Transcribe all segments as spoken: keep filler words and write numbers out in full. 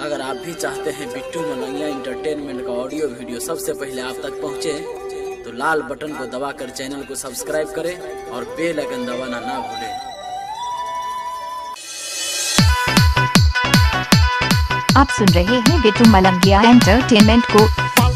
अगर आप भी चाहते हैं बिट्टू मलंगिया इंटरटेनमेंट का ऑडियो वीडियो सबसे पहले आप तक पहुंचे, तो लाल बटन को दबाकर चैनल को सब्सक्राइब करें और बेल आइकन दबाना ना भूलें। आप सुन रहे हैं बिट्टू मलंगिया एंटरटेनमेंट को।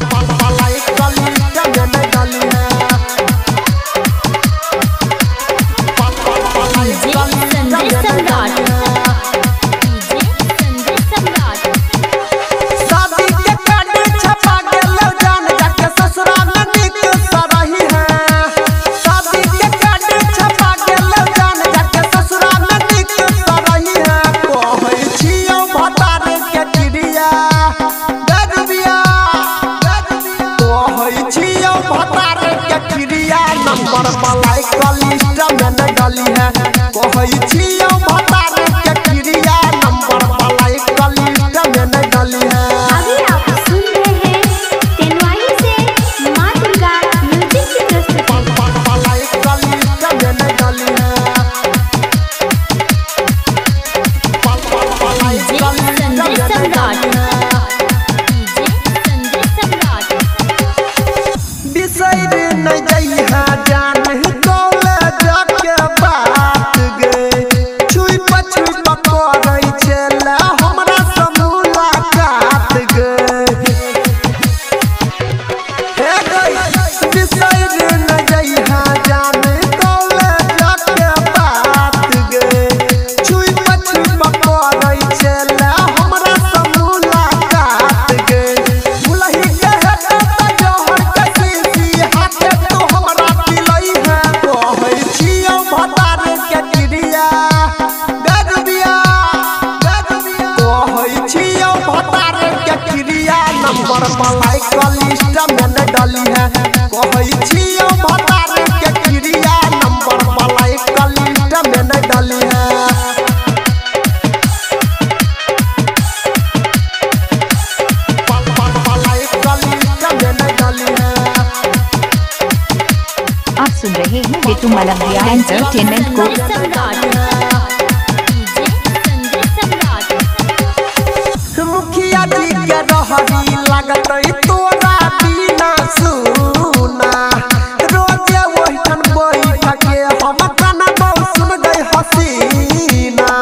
नंबर पलाई कलिस्ट में न गली है कहई छियो भतार के क्रिया नंबर पलाई कलिस्ट में न गली है। अभी आप सुन रहे हैं तेनवाई से मां दुर्गा म्यूजिक की प्रस्तुति। पलाई कलिस्ट में न गली है पलाई कलिस्ट में न गली है। बिसैर न जई है जान कॉलेज के बात गे छुई पछुई पकड़ै छला हमरा से मुलाकात गे हे गई बिसैर न जई है जान कॉलेज के बात गे छुई पछुई पकड़ै छला हमरा से मुलाकात गे भुलही के है त जोहर कसी हाथे तो हमरा पिलई है कहै छियो भतार के क्रिया गगबिया गगबिया कहै छियो भतार के क्रिया नंबर पलाई कलिस्ट में न डली है कहै छियो भतार के क्रिया नंबर पलाई कलिस्ट में न डली है। पलाई कलिस्ट में न डली है। आप सुन रहे हैं बिट्टू मलंगिया एंटरटेनमेंट को। मुखिया जी के रहरी लागत तोरा बिना सुना रोजे ओहिठन बैठ के हम गाना बहु सुन गई हसीना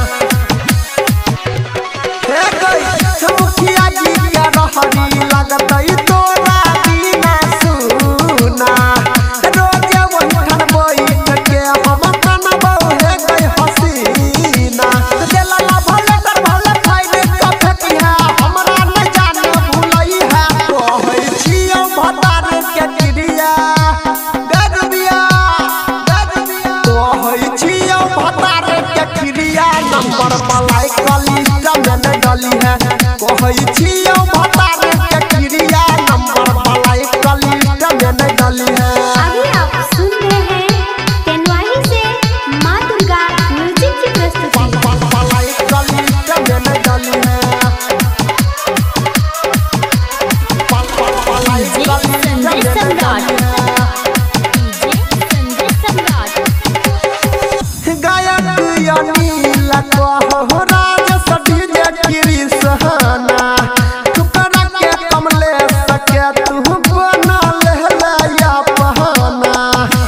हे गई मुखिया जी के रहरी लागत तोरा बिना सुना रोजे ओहिठन बैठ के हम गाना बहु हे गई हसीना देला भले कर भले खाइले कफे पिहा हमरा न जान भुलई है कहै छियो भतार के क्रिया गगबिया गगबिया कहै छियो भतार के क्रिया नंबर पलाई कलिस्ट में न डली है कहै छियो भतार के क्रिया नंबर पलाई कलिस्ट में न डली है। अभी आप सुन रहे हैं तेनवाई से मां दुर्गा म्यूजिक की प्रस्तुति। पलाई कलिस्ट में न डली है पलाई कलिस्ट में न डली है। गायक अनिल कहो राज सभी जे कृष्णा टुकड़ा के कमले सके तू बना ले या पहना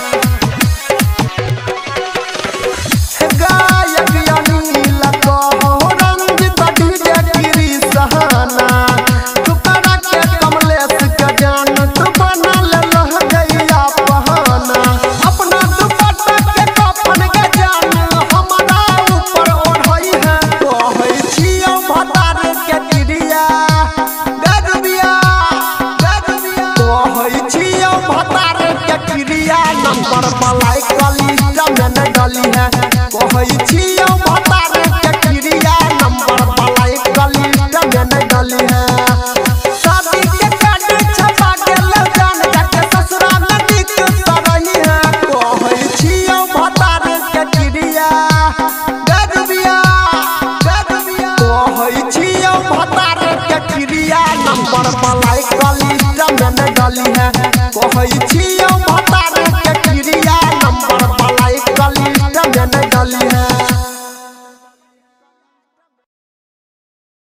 गायक अनिल कहो रंजित जे कृष्णा टुकड़ा के कमले सके जान तू बना ले गैया पहना अपना दुपट्टा के कफन के जान हमरा ऊपर ओढ़ई है कहै छियो भतार के क्रिया गगबिया गगबिया कहै छियो भतार के क्रिया नंबर पलाई कलिस्ट में न डली है कहै छियो भतार के क्रिया नंबर पलाई कलिस्ट में न डली है। शादी के कार्ड छपा गेल जान जाके ससुरा में नीक सरही है कहै छियो भतार के क्रिया गगबिया गगबिया कहै छियो भतार के क्रिया नंबर पलाई कलिस्ट में न डली है कहै छियो